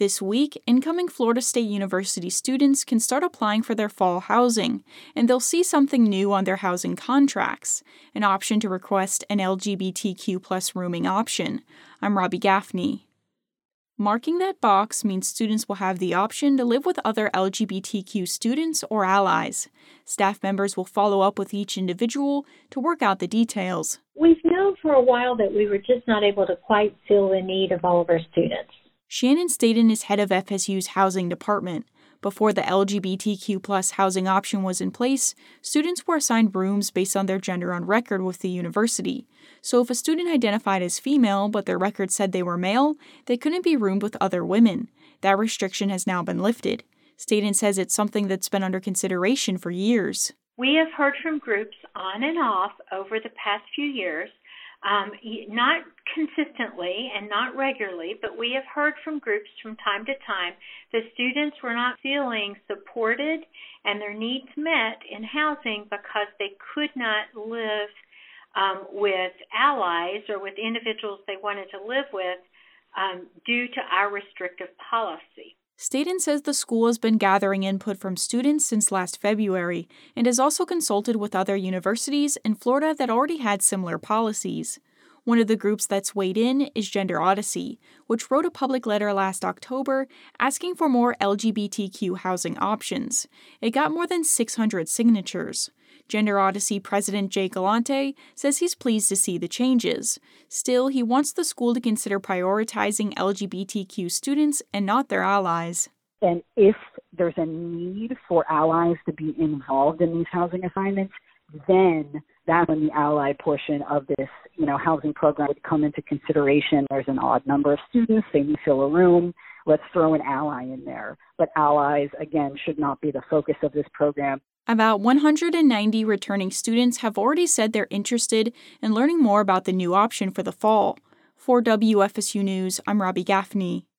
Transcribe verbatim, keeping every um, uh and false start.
This week, incoming Florida State University students can start applying for their fall housing, and they'll see something new on their housing contracts, an option to request an L G B T Q plus rooming option. I'm Robbie Gaffney. Marking that box means students will have the option to live with other L G B T Q students or allies. Staff members will follow up with each individual to work out the details. We've known for a while that we were just not able to quite fill the need of all of our students. Shannon Staten is head of F S U's housing department. Before the L G B T Q plus housing option was in place, students were assigned rooms based on their gender on record with the university. So if a student identified as female but their record said they were male, they couldn't be roomed with other women. That restriction has now been lifted. Staten says it's something that's been under consideration for years. We have heard from groups on and off over the past few years, um, not consistently and not regularly, but we have heard from groups from time to time that students were not feeling supported and their needs met in housing because they could not live um, with allies or with individuals they wanted to live with um, due to our restrictive policy. Staten says the school has been gathering input from students since last February and has also consulted with other universities in Florida that already had similar policies. One of the groups that's weighed in is Gender Odyssey, which wrote a public letter last October asking for more L G B T Q housing options. It got more than six hundred signatures. Gender Odyssey President Jay Galante says he's pleased to see the changes. Still, he wants the school to consider prioritizing L G B T Q students and not their allies. And if there's a need for allies to be involved in these housing assignments, then that's when the ally portion of this, you know, housing program would come into consideration. There's an odd number of students, they need to fill a room. Let's throw an ally in there. But allies, again, should not be the focus of this program. About one hundred ninety returning students have already said they're interested in learning more about the new option for the fall. For W F S U News, I'm Robbie Gaffney.